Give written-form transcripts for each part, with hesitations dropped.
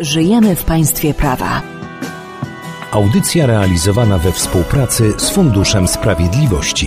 Żyjemy w państwie prawa. Audycja realizowana we współpracy z Funduszem Sprawiedliwości.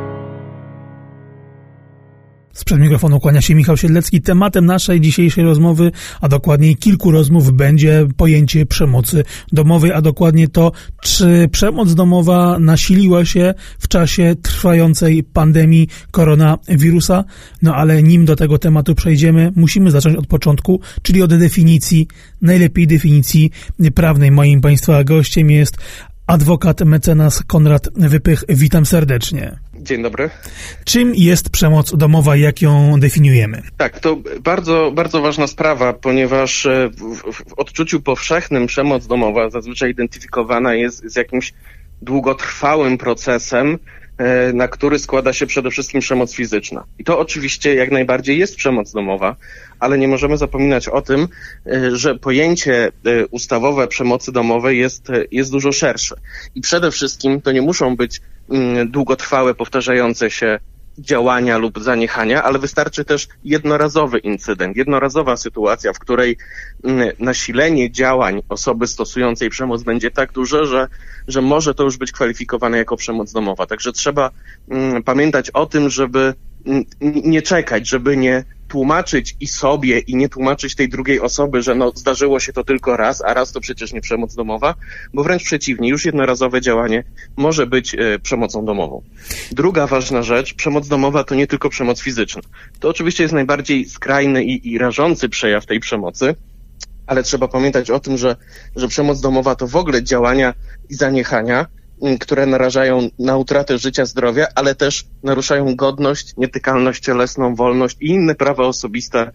Sprzed mikrofonu kłania się Michał Siedlecki. Tematem naszej dzisiejszej rozmowy, a dokładniej kilku rozmów, będzie pojęcie przemocy domowej, a dokładnie to, czy przemoc domowa nasiliła się w czasie trwającej pandemii koronawirusa. No ale nim do tego tematu przejdziemy, musimy zacząć od początku, czyli od definicji, najlepiej definicji prawnej. Moim Państwa gościem jest adwokat, mecenas Konrad Wypych. Witam serdecznie. Dzień dobry. Czym jest przemoc domowa i jak ją definiujemy? Tak, to bardzo, bardzo ważna sprawa, ponieważ w odczuciu powszechnym przemoc domowa zazwyczaj identyfikowana jest z jakimś długotrwałym procesem, na który składa się przede wszystkim przemoc fizyczna. I to oczywiście jak najbardziej jest przemoc domowa, ale nie możemy zapominać o tym, że pojęcie ustawowe przemocy domowej jest dużo szersze. I przede wszystkim to nie muszą być długotrwałe, powtarzające się działania lub zaniechania, ale wystarczy też jednorazowy incydent, jednorazowa sytuacja, w której nasilenie działań osoby stosującej przemoc będzie tak duże, że może to już być kwalifikowane jako przemoc domowa. Także trzeba pamiętać o tym, żeby nie czekać, żeby nie tłumaczyć i sobie, i nie tłumaczyć tej drugiej osoby, że no zdarzyło się to tylko raz, a raz to przecież nie przemoc domowa, bo wręcz przeciwnie, już jednorazowe działanie może być przemocą domową. Druga ważna rzecz, przemoc domowa to nie tylko przemoc fizyczna. To oczywiście jest najbardziej skrajny i rażący przejaw tej przemocy, ale trzeba pamiętać o tym, że przemoc domowa to w ogóle działania i zaniechania, które narażają na utratę życia, zdrowia, ale też naruszają godność, nietykalność cielesną, wolność i inne prawa osobiste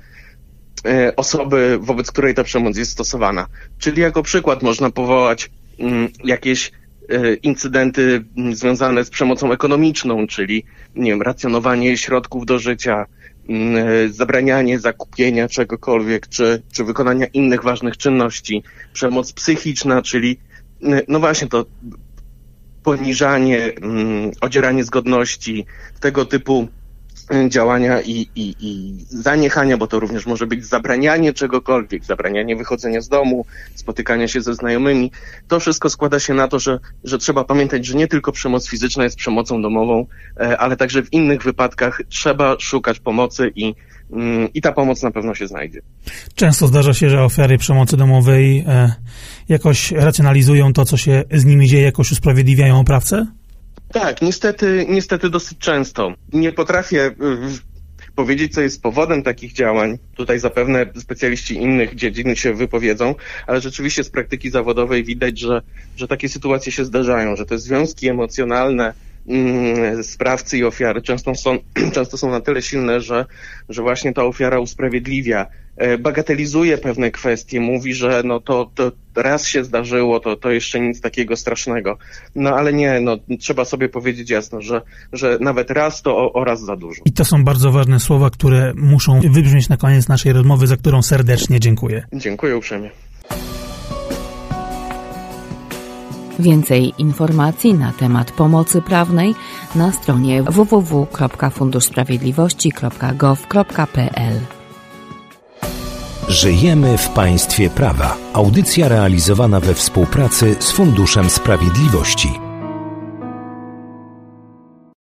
osoby, wobec której ta przemoc jest stosowana. Czyli jako przykład można powołać jakieś incydenty związane z przemocą ekonomiczną, czyli nie wiem, racjonowanie środków do życia, zabranianie zakupienia czegokolwiek, czy wykonania innych ważnych czynności, przemoc psychiczna, czyli no właśnie to poniżanie, odzieranie z godności, tego typu działania i zaniechania, bo to również może być zabranianie czegokolwiek, zabranianie wychodzenia z domu, spotykania się ze znajomymi. To wszystko składa się na to, że trzeba pamiętać, że nie tylko przemoc fizyczna jest przemocą domową, ale także w innych wypadkach trzeba szukać pomocy i ta pomoc na pewno się znajdzie. Często zdarza się, że ofiary przemocy domowej jakoś racjonalizują to, co się z nimi dzieje, jakoś usprawiedliwiają oprawcę? Tak, niestety dosyć często. Nie potrafię powiedzieć, co jest powodem takich działań. Tutaj zapewne specjaliści innych dziedzin się wypowiedzą, ale rzeczywiście z praktyki zawodowej widać, że takie sytuacje się zdarzają, że te związki emocjonalne sprawcy i ofiary często są na tyle silne, że właśnie ta ofiara usprawiedliwia, bagatelizuje pewne kwestie, mówi, że no to raz się zdarzyło, to jeszcze nic takiego strasznego. No ale nie, trzeba sobie powiedzieć jasno, że nawet raz to o raz za dużo. I to są bardzo ważne słowa, które muszą wybrzmieć na koniec naszej rozmowy, za którą serdecznie dziękuję. Dziękuję uprzejmie. Więcej informacji na temat pomocy prawnej na stronie www.funduszsprawiedliwości.gov.pl. Żyjemy w państwie prawa. Audycja realizowana we współpracy z Funduszem Sprawiedliwości.